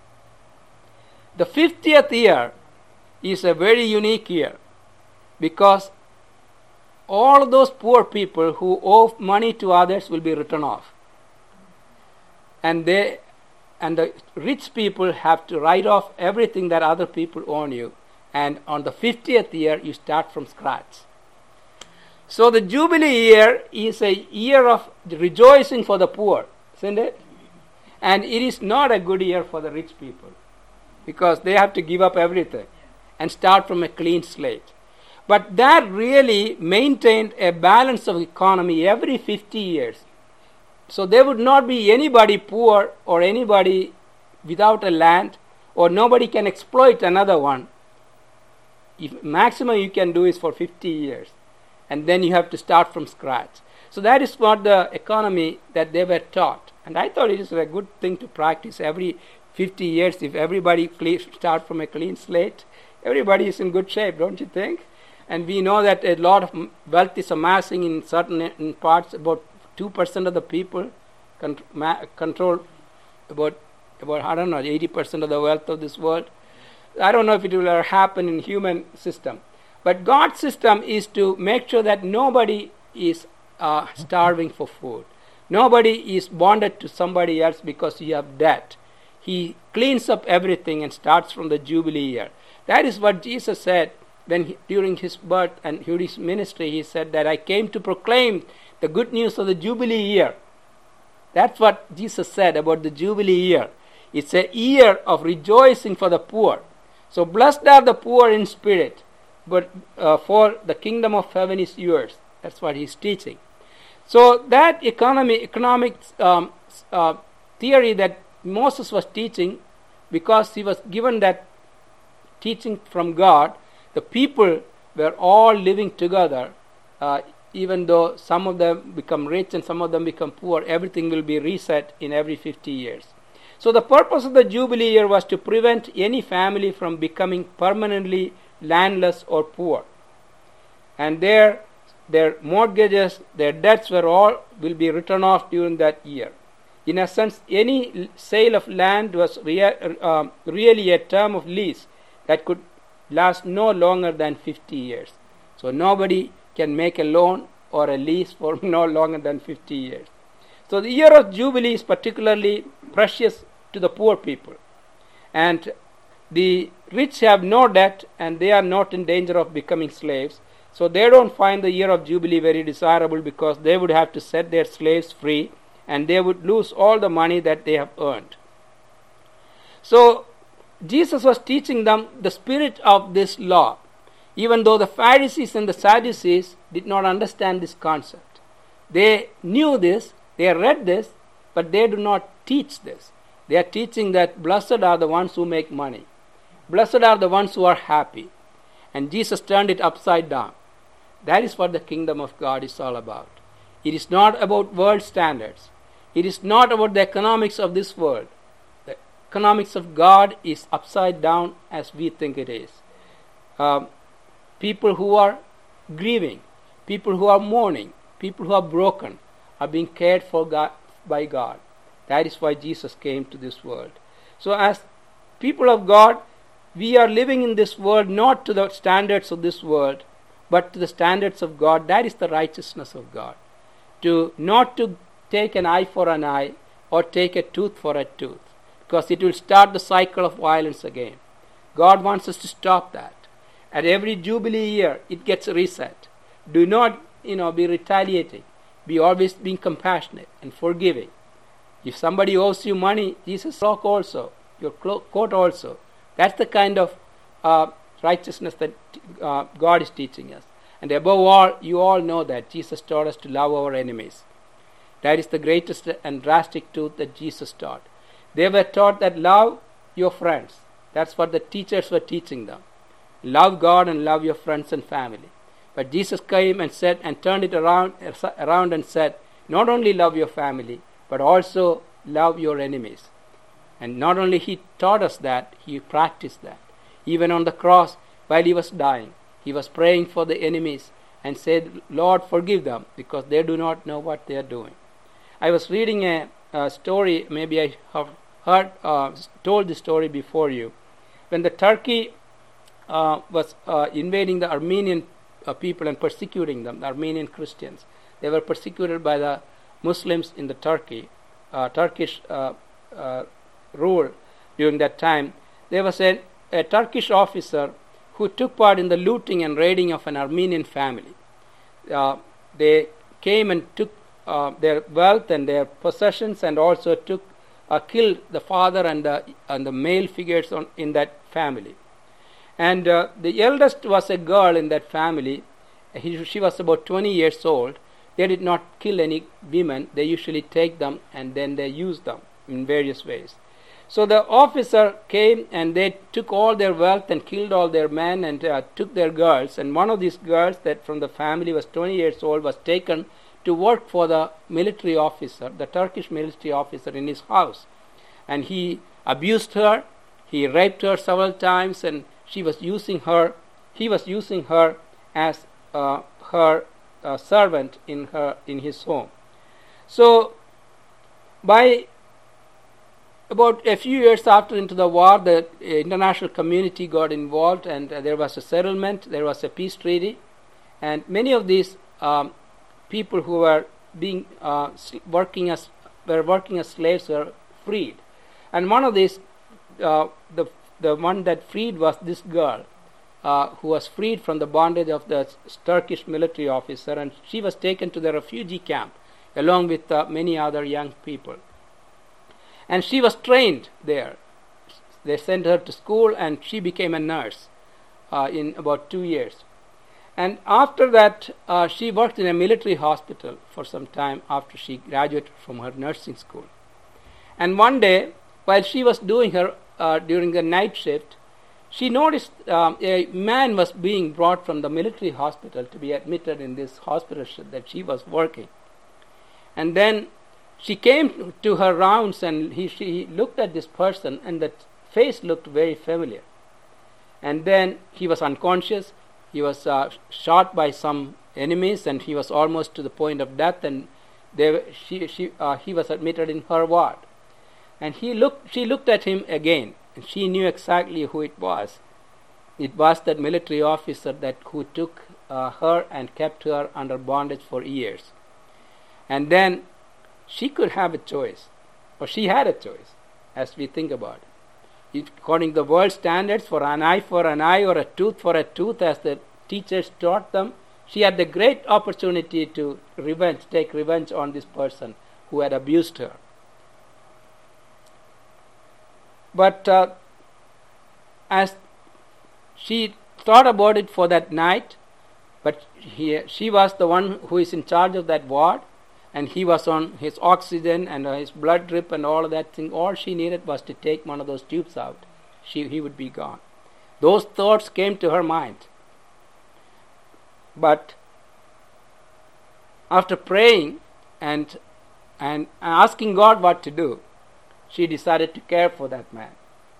The fiftieth year is a very unique year because all those poor people who owe money to others will be written off. And they and the rich people have to write off everything that other people owe you. And on the fiftieth year, you start from scratch. So the Jubilee year is a year of rejoicing for the poor, isn't it? And it is not a good year for the rich people because they have to give up everything and start from a clean slate. But that really maintained a balance of economy every fifty years. So there would not be anybody poor or anybody without a land, or nobody can exploit another one. If maximum you can do is for fifty years, and then you have to start from scratch. So that is what the economy that they were taught. And I thought it is a good thing to practice every fifty years. If everybody start from a clean slate, everybody is in good shape, don't you think? And we know that a lot of wealth is amassing in certain in parts. About two percent of the people control about, about, I don't know, eighty percent of the wealth of this world. I don't know if it will ever happen in human system. But God's system is to make sure that nobody is uh, starving for food. Nobody is bonded to somebody else because you have debt. He cleans up everything and starts from the Jubilee year. That is what Jesus said when he, during his birth and during his ministry. He said that I came to proclaim the good news of the Jubilee year. That's what Jesus said about the Jubilee year. It's a year of rejoicing for the poor. So blessed are the poor in spirit, but uh, for the kingdom of heaven is yours. That's what he's teaching. So that economy, economic um, uh, theory that Moses was teaching, because he was given that teaching from God, the people were all living together. Uh, even though some of them become rich and some of them become poor, everything will be reset in every fifty years. So the purpose of the Jubilee year was to prevent any family from becoming permanently landless or poor. And their their mortgages, their debts were all will be written off during that year. In a sense, any sale of land was rea- uh, really a term of lease that could last no longer than fifty years. So nobody can make a loan or a lease for no longer than fifty years. So the year of Jubilee is particularly precious to the poor people. And the rich have no debt and they are not in danger of becoming slaves. So they don't find the year of Jubilee very desirable because they would have to set their slaves free and they would lose all the money that they have earned. So Jesus was teaching them the spirit of this law, even though the Pharisees and the Sadducees did not understand this concept. They knew this, they read this, but they do not teach this. They are teaching that blessed are the ones who make money. Blessed are the ones who are happy. And Jesus turned it upside down. That is what the kingdom of God is all about. It is not about world standards. It is not about the economics of this world. The economics of God is upside down as we think it is. Um, people who are grieving, people who are mourning, people who are broken are being cared for God, by God. That is why Jesus came to this world. So as people of God, we are living in this world not to the standards of this world, but to the standards of God. That is the righteousness of God. To not to take an eye for an eye or take a tooth for a tooth, because it will start the cycle of violence again. God wants us to stop that. At every Jubilee year, it gets reset. Do not, you know, be retaliating. Be always being compassionate and forgiving. If somebody owes you money, Jesus' cloak also, your coat also. That's the kind of uh, righteousness that uh, God is teaching us. And above all, you all know that Jesus taught us to love our enemies. That is the greatest and drastic truth that Jesus taught. They were taught that love your friends. That's what the teachers were teaching them. Love God and love your friends and family. But Jesus came and said and turned it around, around and said, not only love your family, but also love your enemies. And not only he taught us that, he practiced that. Even on the cross, while he was dying, he was praying for the enemies and said, Lord, forgive them, because they do not know what they are doing. I was reading a, a story, maybe I have heard, uh, told the story before you. When the Turkey uh, was uh, invading the Armenian uh, people and persecuting them, the Armenian Christians, they were persecuted by the Muslims in the Turkey, uh, Turkish uh, uh, rule during that time. There was a, a Turkish officer who took part in the looting and raiding of an Armenian family. Uh, they came and took uh, their wealth and their possessions, and also took uh, killed the father and the and the male figures on, in that family. And uh, the eldest was a girl in that family. He, she was about twenty years old. They did not kill any women. They usually take them and then they use them in various ways. So the officer came and they took all their wealth and killed all their men and uh, took their girls. And one of these girls that from the family was twenty years old was taken to work for the military officer, the Turkish military officer, in his house. And he abused her, he raped her several times, and she was using her, he was using her as uh, her uh, servant in her in his home. So by about a few years after into the war, the uh, international community got involved, and uh, there was a settlement, there was a peace treaty, and many of these um, people who were being uh, working as were working as slaves were freed. And one of these, uh, the the one that freed was this girl, uh, who was freed from the bondage of the Turkish military officer, and she was taken to the refugee camp along with uh, many other young people. And she was trained there. They sent her to school, and she became a nurse uh, in about two years. And after that, uh, she worked in a military hospital for some time after she graduated from her nursing school. And one day, while she was doing her uh, during the night shift, she noticed um, a man was being brought from the military hospital to be admitted in this hospital that she was working. And then she came to her rounds, and he, she looked at this person, and the face looked very familiar. And then he was unconscious. He was uh, shot by some enemies, and he was almost to the point of death. And they, she, she, uh, he was admitted in her ward. And he looked. She looked at him again, and she knew exactly who it was. It was that military officer that who took uh, her and kept her under bondage for years. And then she could have a choice, or she had a choice, as we think about it. According to the world standards, for an eye for an eye or a tooth for a tooth, as the teachers taught them, she had the great opportunity to revenge, take revenge on this person who had abused her. But uh, as she thought about it for that night, but he, she was the one who is in charge of that ward, and he was on his oxygen and uh, his blood drip and all of that thing. All she needed was to take one of those tubes out. She, he would be gone. Those thoughts came to her mind. But after praying and and asking God what to do, she decided to care for that man.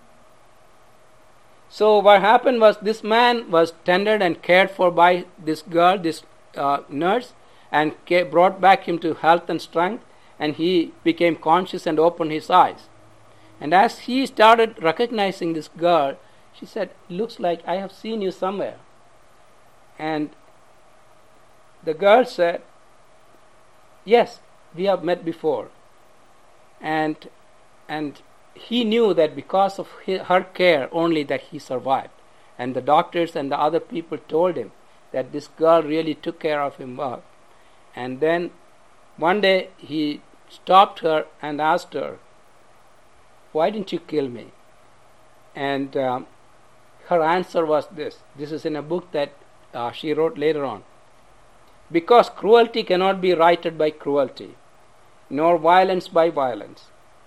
So what happened was, this man was tended and cared for by this girl, this uh, nurse, and brought back him to health and strength, and he became conscious and opened his eyes. And as he started recognizing this girl, she said, "Looks like I have seen you somewhere." And the girl said, "Yes, we have met before." And and he knew that because of his, her care only that he survived. And the doctors and the other people told him that this girl really took care of him well. And then one day he stopped her and asked her, "Why didn't you kill me?" And um, her answer was this. This is in a book that uh, she wrote later on. "Because cruelty cannot be righted by cruelty. nor violence by violence.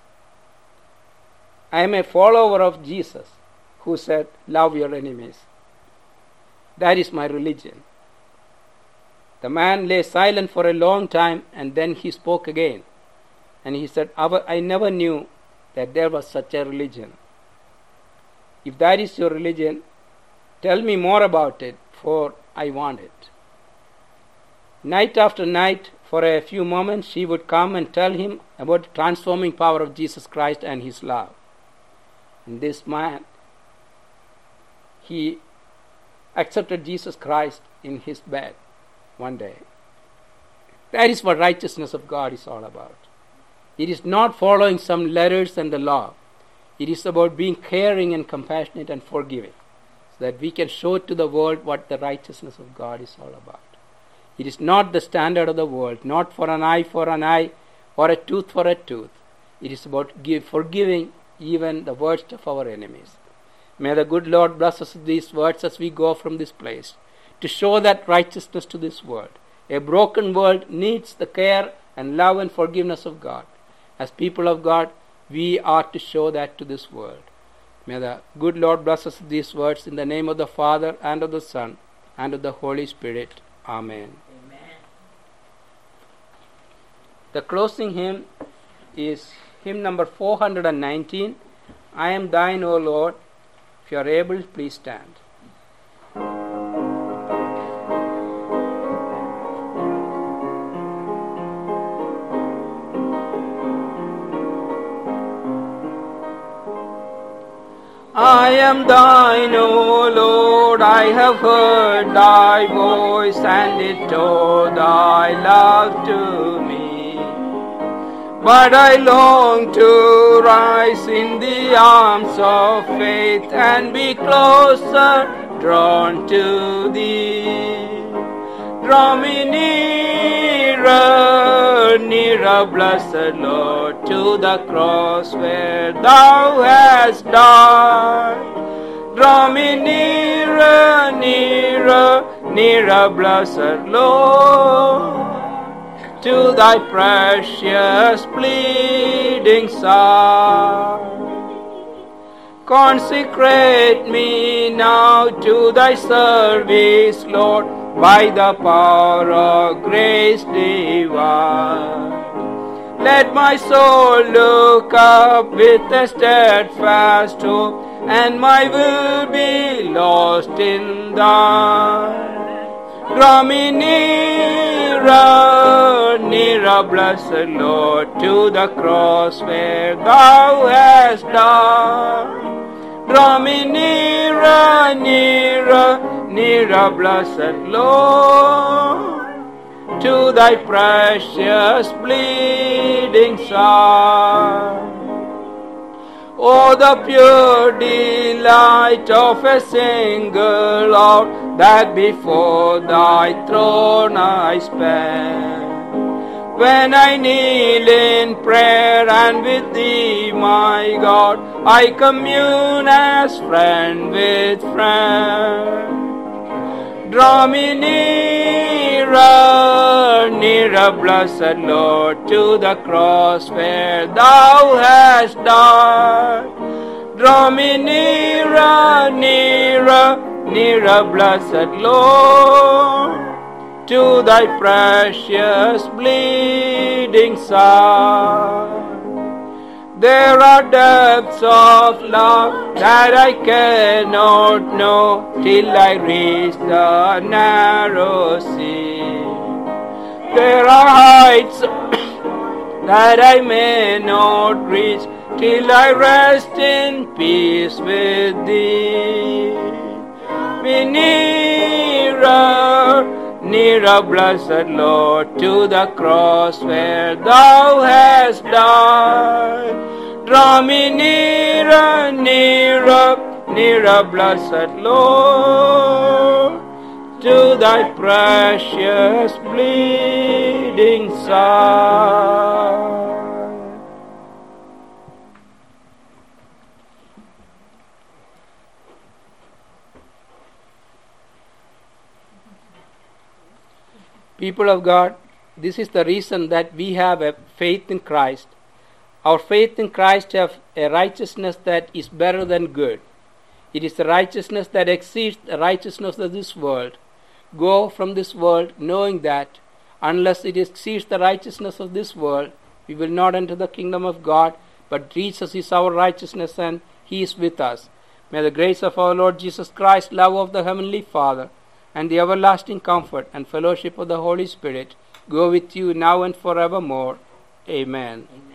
I am a follower of Jesus, who said, love your enemies. That is my religion. The man lay silent for a long time, and then he spoke again. And he said, I never knew that there was such a religion. If that is your religion, tell me more about it, for I want it. Night after night, for a few moments, she would come and tell him about the transforming power of Jesus Christ and his love. And this man, he accepted Jesus Christ in his bed one day. That is what righteousness of God is all about. It is not following some letters and the law. It is about being caring and compassionate and forgiving, so that we can show to the world what the righteousness of God is all about. It is not the standard of the world, not for an eye for an eye, or a tooth for a tooth. It is about give, forgiving even the worst of our enemies. May the good Lord bless us with these words as we go from this place, to show that righteousness to this world. A broken world needs the care and love and forgiveness of God. As people of God, we are to show that to this world. May the good Lord bless us with these words in the name of the Father, and of the Son, and of the Holy Spirit. Amen. Amen. The closing hymn is hymn number four hundred nineteen, I Am Thine, O Lord. If you are able, please stand. I am thine, O Lord, I have heard thy voice, and it told thy love to me. But I long to rise in the arms of faith, and be closer drawn to thee. Draw me nearer, nearer, blessed Lord, to the cross where thou hast died. Draw me nearer, nearer, nearer, blessed Lord, to thy precious bleeding side. Consecrate me now to thy service, Lord, by the power of grace divine. Let my soul look up with a steadfast hope, and my will be lost in thine. Draw me nearer, nearer, blessed Lord, to the cross where thou hast died. Draw me nearer, nearer, nearer, blessed Lord, to thy precious bleeding side. Oh, the pure delight of a single hour that before thy throne I spend, when I kneel in prayer and with thee, my God, I commune as friend with friend. Draw me nearer, nearer, blessed Lord, to the cross where thou hast died. Draw me nearer, nearer, nearer, blessed Lord, to thy precious bleeding side. There are depths of love that I cannot know till I reach the narrow sea. There are heights that I may not reach till I rest in peace with thee. Be nearer, nearer, blessed Lord, to the cross where thou hast died. Draw me nearer, nearer, nearer, blessed Lord, to thy precious bleeding side. People of God, this is the reason that we have a faith in Christ. Our faith in Christ has a righteousness that is better than good. It is the righteousness that exceeds the righteousness of this world. Go from this world knowing that unless it exceeds the righteousness of this world, we will not enter the kingdom of God, but Jesus is our righteousness and He is with us. May the grace of our Lord Jesus Christ, love of the Heavenly Father, and the everlasting comfort and fellowship of the Holy Spirit go with you now and forevermore. Amen. Amen.